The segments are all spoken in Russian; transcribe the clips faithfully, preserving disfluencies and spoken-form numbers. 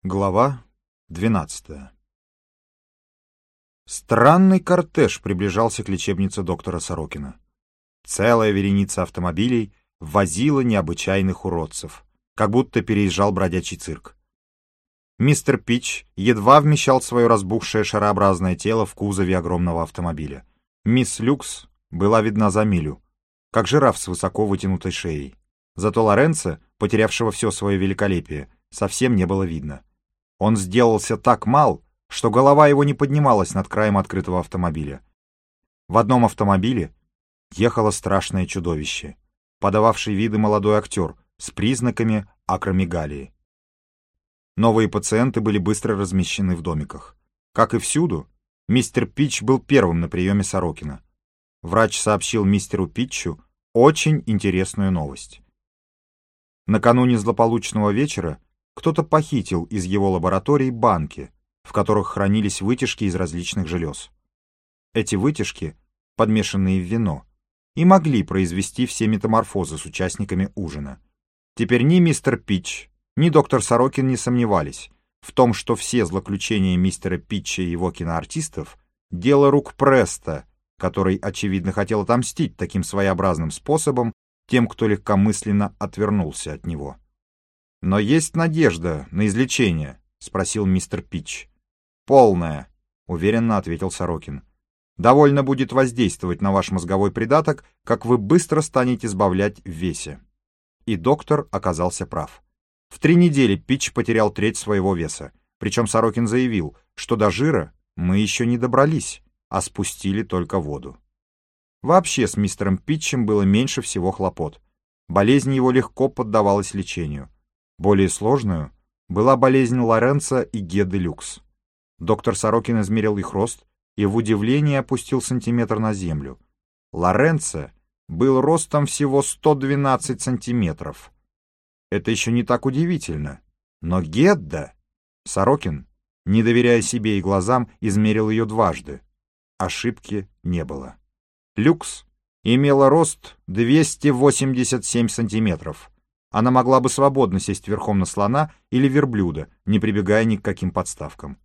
Глава двенадцатая. Странный кортеж приближался к лечебнице доктора Сорокина. Целая вереница автомобилей возила необычайных уродцев, как будто переезжал бродячий цирк. Мистер Пич едва вмещал свое разбухшее шарообразное тело в кузове огромного автомобиля. Мисс Люкс была видна за милю, как жираф с высоко вытянутой шеей. Зато Лоренцо, потерявшего все свое великолепие, совсем не было видно. Он сделался так мал, что голова его не поднималась над краем открытого автомобиля. В одном автомобиле ехало страшное чудовище, подававший виды молодой актер с признаками акромегалии. Новые пациенты были быстро размещены в домиках. Как и всюду, мистер Пич был первым на приеме Сорокина. Врач сообщил мистеру Питчу очень интересную новость. Накануне злополучного вечера кто-то похитил из его лаборатории банки, в которых хранились вытяжки из различных желез. Эти вытяжки, подмешанные в вино, и могли произвести все метаморфозы с участниками ужина. Теперь ни мистер Питч, ни доктор Сорокин не сомневались в том, что все злоключения мистера Питча и его киноартистов — дело рук Преста, который, очевидно, хотел отомстить таким своеобразным способом тем, кто легкомысленно отвернулся от него. «Но есть надежда на излечение?» — спросил мистер Питч. «Полная», — уверенно ответил Сорокин. «Довольно будет воздействовать на ваш мозговой придаток, как вы быстро станете сбавлять в весе». И доктор оказался прав. В три недели Питч потерял треть своего веса, причем Сорокин заявил, что до жира мы еще не добрались, а спустили только воду. Вообще с мистером Питчем было меньше всего хлопот. Болезнь его легко поддавалась лечению. Более сложную была болезнь Лоренцо и Геды Люкс. Доктор Сорокин измерил их рост и в удивлении опустил сантиметр на землю. Лоренцо был ростом всего сто двенадцать сантиметров. Это еще не так удивительно. Но Гедда... Сорокин, не доверяя себе и глазам, измерил ее дважды. Ошибки не было. Люкс имела рост двести восемьдесят семь сантиметров. Она могла бы свободно сесть верхом на слона или верблюда, не прибегая ни к каким подставкам.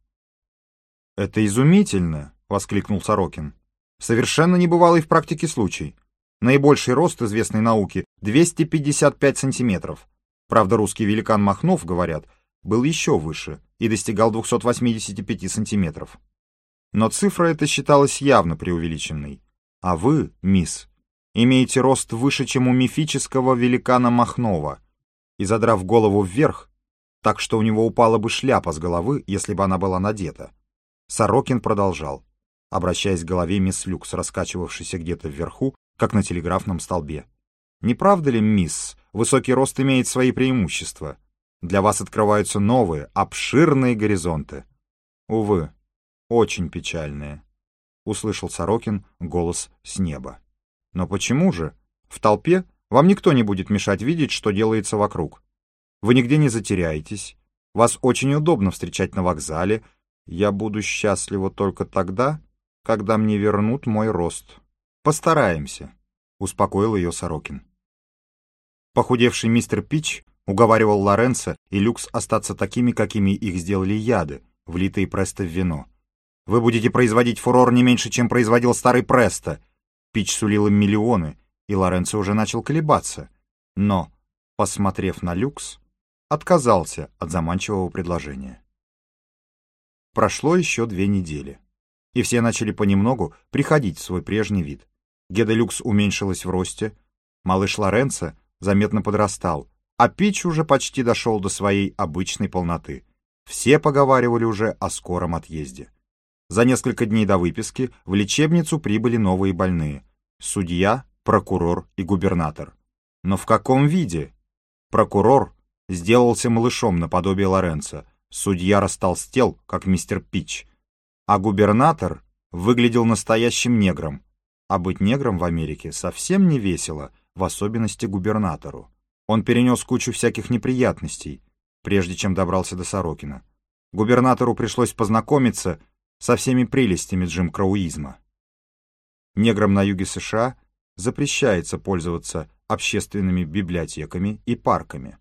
«Это изумительно!» — воскликнул Сорокин. «Совершенно небывалый в практике случай. Наибольший рост известной науки — двести пятьдесят пять сантиметров. Правда, русский великан Махнов, говорят, был еще выше и достигал двухсот восьмидесяти пяти сантиметров. Но цифра эта считалась явно преувеличенной. А вы, мисс, имеете рост выше, чем у мифического великана Махнова, и, задрав голову вверх, так что у него упала бы шляпа с головы, если бы она была надета, Сорокин продолжал, обращаясь к голове мисс Люкс, раскачивавшейся где-то вверху, как на телеграфном столбе. «Не правда ли, мисс, высокий рост имеет свои преимущества? Для вас открываются новые, обширные горизонты. Увы, очень печальные», — услышал Сорокин голос с неба. «Но почему же? В толпе вам никто не будет мешать видеть, что делается вокруг. Вы нигде не затеряетесь. Вас очень удобно встречать на вокзале. Я буду счастлива только тогда, когда мне вернут мой рост. Постараемся», — успокоил ее Сорокин. Похудевший мистер Питч уговаривал Лоренцо и Люкс остаться такими, какими их сделали яды, влитые Престо в вино. «Вы будете производить фурор не меньше, чем производил старый Престо». Питч сулил им миллионы, и Лоренцо уже начал колебаться. Но, посмотрев на Люкс, отказался от заманчивого предложения. Прошло еще две недели, и все начали понемногу приходить в свой прежний вид. Геда Люкс уменьшилась в росте, малыш Лоренцо заметно подрастал, а Питч уже почти дошел до своей обычной полноты. Все поговаривали уже о скором отъезде. За несколько дней до выписки в лечебницу прибыли новые больные — судья, прокурор и губернатор. Но в каком виде? Прокурор сделался малышом наподобие Лоренцо, судья растолстел, как мистер Питч, а губернатор выглядел настоящим негром. А быть негром в Америке совсем не весело, в особенности губернатору. Он перенес кучу всяких неприятностей, прежде чем добрался до Сорокина. Губернатору пришлось познакомиться со всеми прелестями джимкроуизма. Неграм на юге США запрещается пользоваться общественными библиотеками и парками.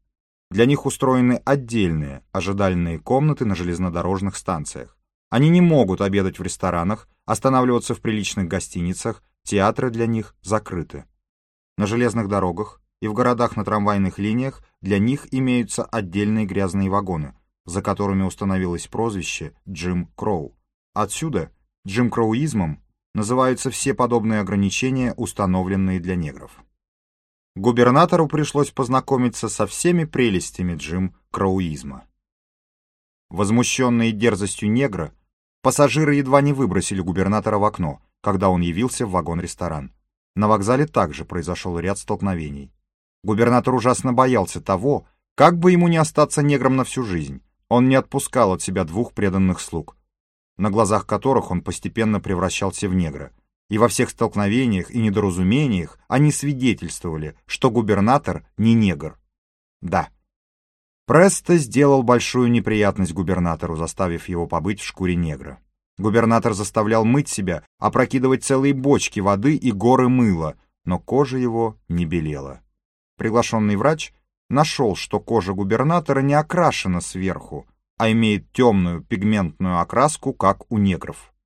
Для них устроены отдельные ожидальные комнаты на железнодорожных станциях. Они не могут обедать в ресторанах, останавливаться в приличных гостиницах, театры для них закрыты. На железных дорогах и в городах на трамвайных линиях для них имеются отдельные грязные вагоны, за которыми установилось прозвище «Джим Кроу». Отсюда джимкроуизмом называются все подобные ограничения, установленные для негров. Губернатору пришлось познакомиться со всеми прелестями джим-кроуизма. Возмущенные дерзостью негра, пассажиры едва не выбросили губернатора в окно, когда он явился в вагон-ресторан. На вокзале также произошел ряд столкновений. Губернатор ужасно боялся того, как бы ему не остаться негром на всю жизнь. Он не отпускал от себя двух преданных слуг, на глазах которых он постепенно превращался в негра. И во всех столкновениях и недоразумениях они свидетельствовали, что губернатор не негр. Да. Престо сделал большую неприятность губернатору, заставив его побыть в шкуре негра. Губернатор заставлял мыть себя, опрокидывать целые бочки воды и горы мыла, но кожа его не белела. Приглашенный врач нашел, что кожа губернатора не окрашена сверху, а имеет темную пигментную окраску, как у негров.